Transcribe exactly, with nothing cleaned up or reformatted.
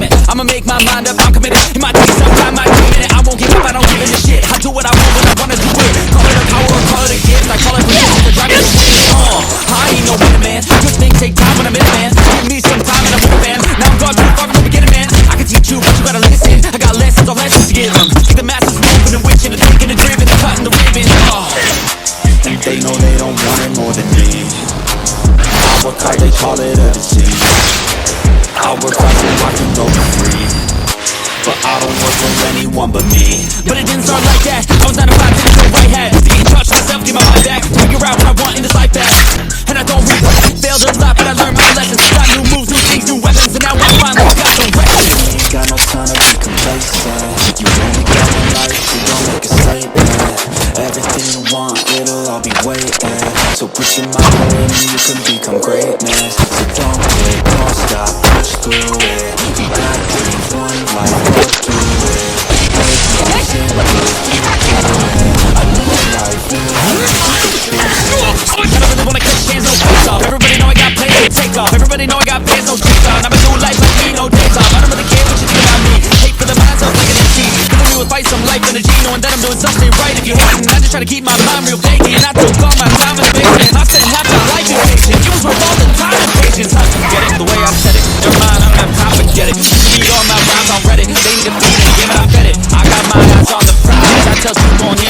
limit. I'ma make my mind up, I'm committed. It might take some time, might take a minute. I won't give up, I don't give a shit. I do what I want when I wanna do it. Call it a power or call it a gift. I call it resistance for driving the shit. Uh, I ain't no winner, man. Good things take time when I'm in it, man. Give me some time and I'm with a fan. Now I'm gone too far from the beginning, man. I can teach you, but you gotta listen. I got lessons, all lessons to give them. Take the masses, moving and witching, and thinking and driven, and cutting the ribbon. Uh. And they know they don't want it more than me. I work hard, they call it a disease. I work hard so I can go free, but I don't work for anyone but me. But it didn't start like that. I was nine to five, didn't know right hat. To get in touch with myself, get my mind back. Figure out what I want in this life back. And I don't regret. Failed a lot, but I learned my lessons. Got new moves, new things, new weapons, and now I finally got some records. You ain't got no time to be complacent. You only got one life, you gon' make a statement. Everything you want, it'll all be waiting. So put your mind on it and you can become greatness. So don't quit, don't stop, push through it. You gotta breathe one life, go through it. Make moves and move, keep doing it. I know life will I don't really wanna catch hands, no face off. Everybody know I got plans to take off. Everybody know I got bands, no days off. I've been doing life like me, no days off. I don't really care what you think about me. Hate for the minds, I'm like an M C. Filling me with fight, some life energy, knowing that I'm doing something right. If you're hating, I just try to keep my mind real vacant. I took all my time in the basement. I spent half my life in patient. You was worth all the time and patience. I forget it, the way I said it. Never mind, I don't have time, forget it. You need all my rhymes, I'm ready. They need a feed and give it, I bet it. I got my eyes on the prize. I tell you on